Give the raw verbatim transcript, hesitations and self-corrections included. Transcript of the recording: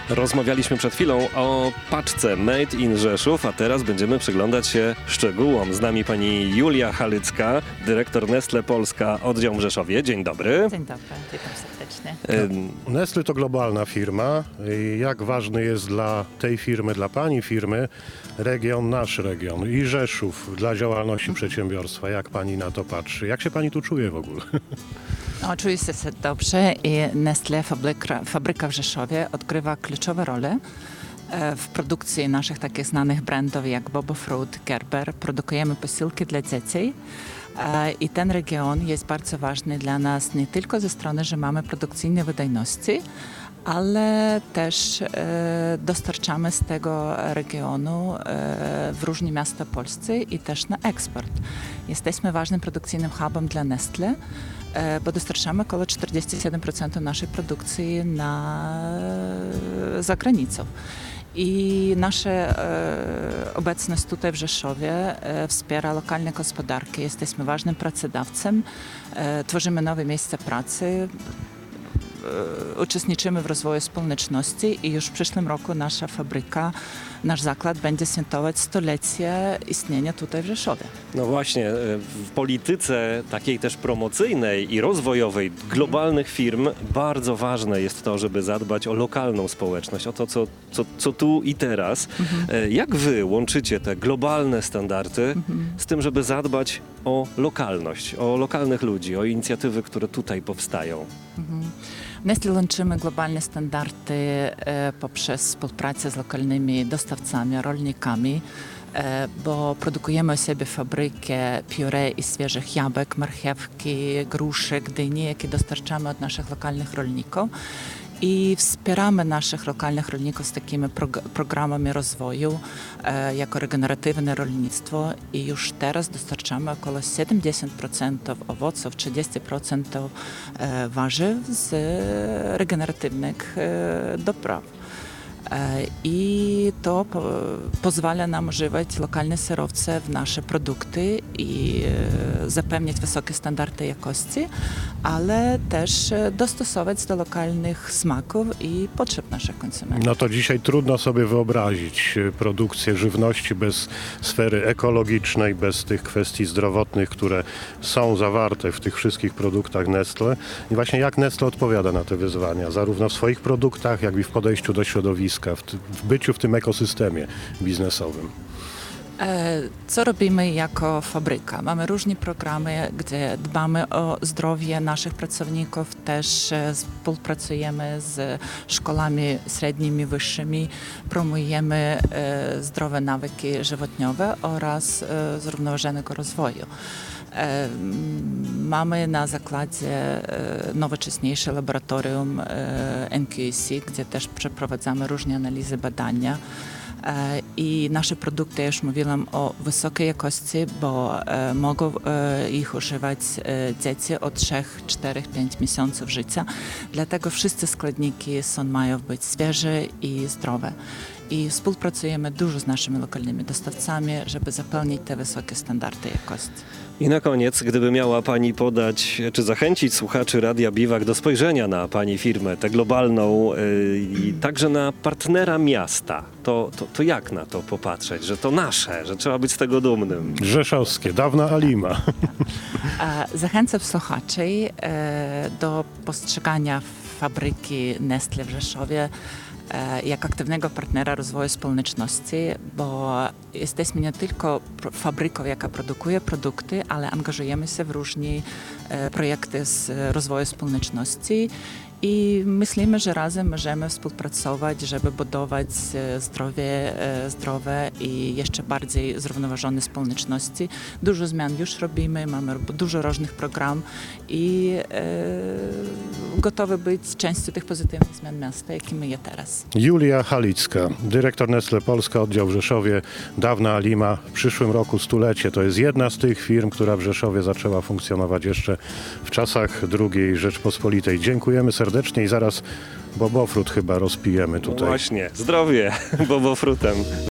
Rozmawialiśmy przed chwilą o paczce Made in Rzeszów, a teraz będziemy przyglądać się szczegółom. Z nami pani Julia Halicka, dyrektor Nestlé Polska, oddział w Rzeszowie. Dzień dobry. Dzień dobry, witam serdecznie. No, Nestlé to globalna firma. Jak ważny jest dla tej firmy, dla pani firmy, region, nasz region i Rzeszów dla działalności przedsiębiorstwa? Jak pani na to patrzy? Jak się pani tu czuje w ogóle? No, czuję się dobrze i Nestlé fabryka, fabryka w Rzeszowie odgrywa kluczową rolę w produkcji naszych takich znanych brandów jak Bobo Fruit, Gerber. Produkujemy posiłki dla dzieci i ten region jest bardzo ważny dla nas nie tylko ze strony, że mamy produkcyjne wydajności, ale też e, dostarczamy z tego regionu e, w różne miasta polskie i też na eksport. Jesteśmy ważnym produkcyjnym hubem dla Nestlé, e, bo dostarczamy około czterdzieści siedem procent naszej produkcji na za granicą. I nasza e, obecność tutaj w Rzeszowie e, wspiera lokalne gospodarki. Jesteśmy ważnym pracodawcą, e, tworzymy nowe miejsca pracy, uczestniczymy w rozwoju społeczności i już w przyszłym roku nasza fabryka, nasz zakład będzie świętować stulecie istnienia tutaj w Rzeszowie. No właśnie, w polityce takiej też promocyjnej i rozwojowej globalnych firm bardzo ważne jest to, żeby zadbać o lokalną społeczność, o to, co, co, co tu i teraz. Mhm. Jak wy łączycie te globalne standardy mhm. z tym, żeby zadbać o lokalność, o lokalnych ludzi, o inicjatywy, które tutaj powstają? Mhm. W Nestlé łączymy globalne standardy e, poprzez współpracę z lokalnymi dostawcami, rolnikami, e, bo produkujemy u siebie fabrykę pióre i świeżych jabłek, marchewki, gruszek, dyni, jakie dostarczamy od naszych lokalnych rolników. I wspieramy naszych lokalnych rolników z takimi prog- programami rozwoju, e, jako regeneratywne rolnictwo i już teraz dostarczamy około siedemdziesiąt procent owoców, trzydzieści procent e, warzyw z regeneratywnych e, dopraw. I to po, pozwala nam używać lokalne surowce w nasze produkty i e, zapewniać wysokie standardy jakości, ale też dostosować do lokalnych smaków i potrzeb naszych konsumentów. No to dzisiaj trudno sobie wyobrazić produkcję żywności bez sfery ekologicznej, bez tych kwestii zdrowotnych, które są zawarte w tych wszystkich produktach Nestlé. I właśnie jak Nestlé odpowiada na te wyzwania, zarówno w swoich produktach, jak i w podejściu do środowiska, W, t- w byciu w tym ekosystemie biznesowym. Co robimy jako fabryka? Mamy różne programy, gdzie dbamy o zdrowie naszych pracowników, też współpracujemy z szkołami średnimi, wyższymi, promujemy zdrowe nawyki żywieniowe oraz zrównoważonego rozwoju. Mamy na zakładzie nowocześniejsze laboratorium N Q C, gdzie też przeprowadzamy różne analizy, badania. I nasze produkty, ja już mówiłam o wysokiej jakości, bo e, mogą e, ich używać e, dzieci od trzech, czterech, pięć miesięcy życia. Dlatego wszystkie składniki są, mają być świeże i zdrowe. I współpracujemy dużo z naszymi lokalnymi dostawcami, żeby zapełnić te wysokie standardy jakości. I na koniec, gdyby miała pani podać, czy zachęcić słuchaczy Radia Biwak do spojrzenia na pani firmę, tę globalną yy, i także na partnera miasta, to, to, to jak na to popatrzeć, że to nasze, że trzeba być z tego dumnym? Rzeszowskie, dawna Alima. Zachęcam słuchaczy e, do postrzegania fabryki Nestlé w Rzeszowie jak aktywnego partnera rozwoju społeczności, bo jesteśmy nie tylko fabryką, jaka produkuje produkty, ale angażujemy się w różne projekty z rozwoju społeczności i myślimy, że razem możemy współpracować, żeby budować zdrowie, zdrowe i jeszcze bardziej zrównoważone społeczności. Dużo zmian już robimy, mamy dużo różnych programów i e, gotowi być częścią tych pozytywnych zmian miasta, jakimi je teraz. Julia Halicka, dyrektor Nestlé Polska, oddział w Rzeszowie, dawna Alima. W przyszłym roku stulecie. To jest jedna z tych firm, która w Rzeszowie zaczęła funkcjonować jeszcze w czasach drugiej Rzeczpospolitej. Dziękujemy serdecznie i zaraz Bobo Fruit chyba rozpijemy tutaj. No właśnie, zdrowie Bobo Fruitem.